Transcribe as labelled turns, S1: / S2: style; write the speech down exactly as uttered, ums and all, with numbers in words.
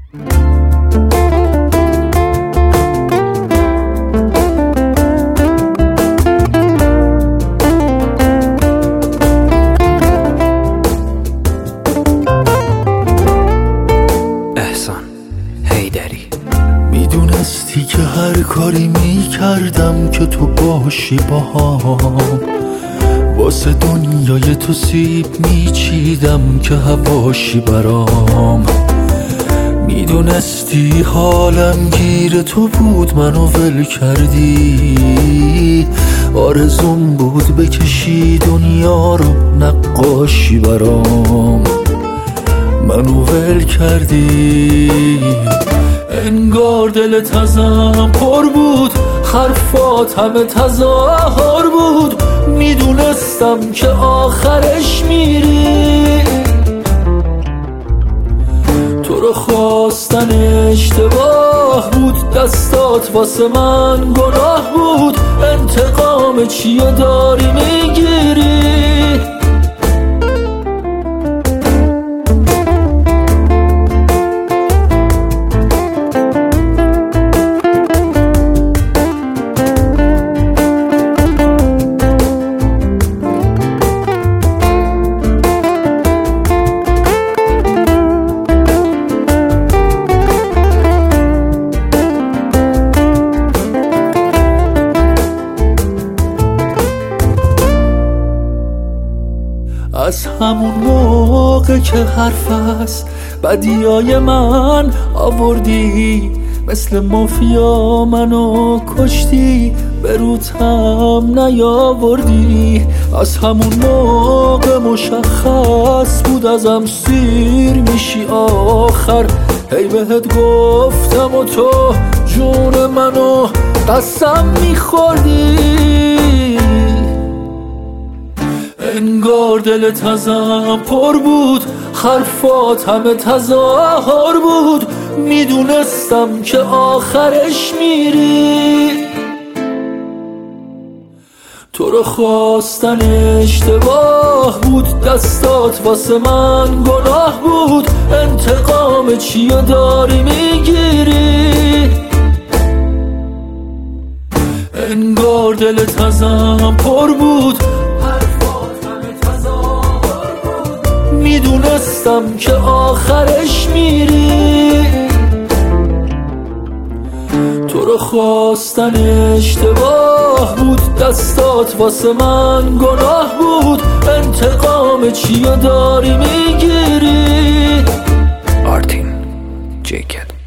S1: میدونستی که هر کاری میکردم که تو باشی باهام، واسه دنیای تو سیب میچیدم که هواشی برام. میدونستی حالم گیر تو بود، منو ول کردی. آرزوم بود بکشی دنیا رو نقاشی برام، منو ول کردی. انگار دلت ازم پر بود، حرفات همه تظاهر بود. میدونستم که آخرش میری، تو رو خواستن اشتباه بود، دستات واسه من گناه بود. انتقام چیه داری میگیری؟ از همون موقع که حرف از بدیای من آوردی، مثل مافیا منو کشتی، به روتم نیاوردی. از همون موقع مشخص بود ازم سیر میشی آخر. هی بهت گفتم و تو جون منو قسم میخوردی. انگار دلت ازم پر بود، حرفات همه تظاهر بود. میدونستم که آخرش میری، تو رو خواستن اشتباه بود، دستات واسه من گناه بود. انتقام چیه داری میگیری؟ انگار دلت ازم پر بود، میدونستم که آخرش میری، تو رو خواستن اشتباه بود، دستات واسه من گناه بود. انتقام چیه داری میگیری؟
S2: آرتین جیکت